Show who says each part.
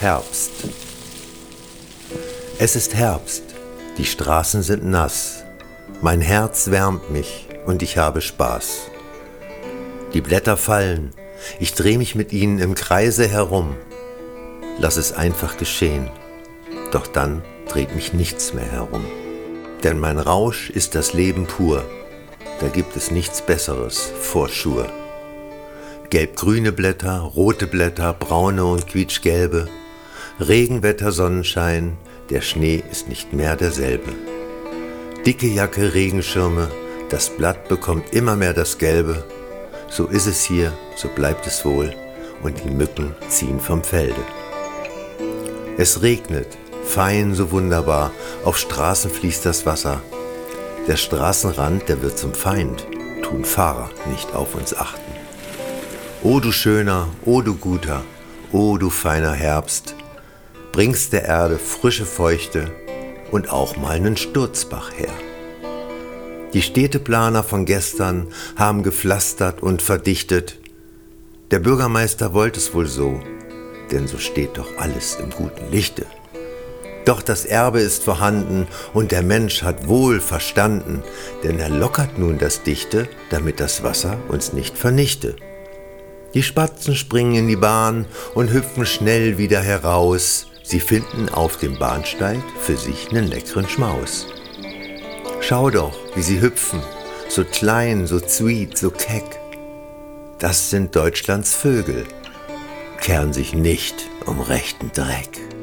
Speaker 1: Herbst. Es ist Herbst, die Straßen sind nass, mein Herz wärmt mich und ich habe Spaß. Die Blätter fallen, ich dreh mich mit ihnen im Kreise herum. Lass es einfach geschehen, doch dann dreht mich nichts mehr herum. Denn mein Rausch ist das Leben pur, da gibt es nichts Besseres, for sure. Gelb-grüne Blätter, rote Blätter, braune und quietschgelbe, Regenwetter, Sonnenschein, der Schnee ist nicht mehr derselbe. Dicke Jacke, Regenschirme, das Blatt bekommt immer mehr das Gelbe. So ist es hier, so bleibt es wohl, und die Mücken ziehen vom Felde. Es regnet, fein so wunderbar, auf Straßen fließt das Wasser. Der Straßenrand, der wird zum Feind, tun Fahrer nicht auf uns achten. O du schöner, o du guter, o du feiner Herbst, bringst der Erde frische Feuchte und auch mal nen Sturzbach her. Die Städteplaner von gestern haben gepflastert und verdichtet. Der Bürgermeister wollte es wohl so, denn so steht doch alles im guten Lichte. Doch das Erbe ist vorhanden und der Mensch hat wohl verstanden, denn er lockert nun das Dichte, damit das Wasser uns nicht vernichte. Die Spatzen springen in die Bahn und hüpfen schnell wieder heraus. Sie finden auf dem Bahnsteig für sich nen leckeren Schmaus. Schau doch, wie sie hüpfen, so klein, so sweet, so keck. Das sind Deutschlands Vögel, kehren sich nicht um rechten Dreck.